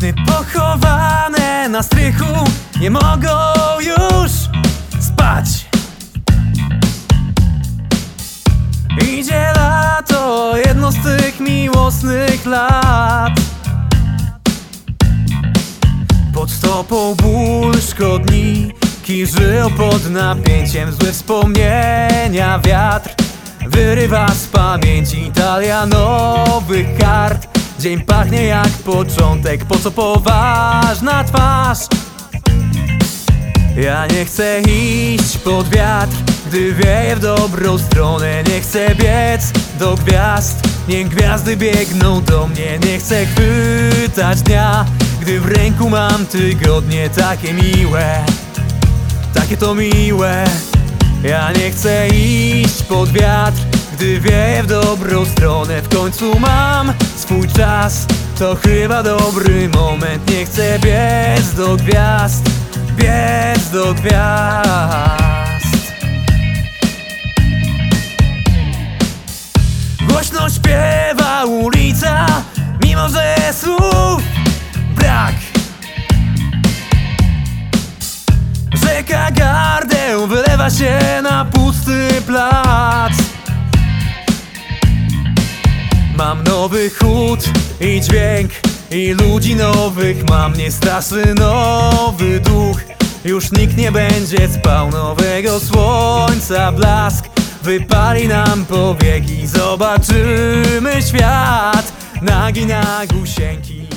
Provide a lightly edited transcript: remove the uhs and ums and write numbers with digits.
Sny pochowane na strychu nie mogą już spać. Idzie lato, jedno z tych miłosnych lat. Pod stopą ból szkodniki żyją pod napięciem. Złe wspomnienia wiatr wyrywa z pamięci. Talia nowych kart. Dzień pachnie jak początek. Po co poważna twarz? Ja nie chcę iść pod wiatr, gdy wieje w dobrą stronę. Nie chcę biec do gwiazd, niech gwiazdy biegną do mnie. Nie chcę chwytać dnia, gdy w ręku mam tygodnie. Takie miłe, takie to miłe. Ja nie chcę iść pod wiatr, gdy wieje w dobrą stronę. W końcu mam swój czas, to chyba dobry moment. Nie chcę biec do gwiazd, biec do gwiazd. Głośno śpiewa ulica, mimo że słów brak. Rzeka gardeł wylewa się na pusty plac. Mam nowy chód i dźwięk i ludzi nowych mam. Nie straszy nowy duch, już nikt nie będzie spał. Nowego słońca blask wypali nam powieki. Zobaczymy świat nagi na gusieńki.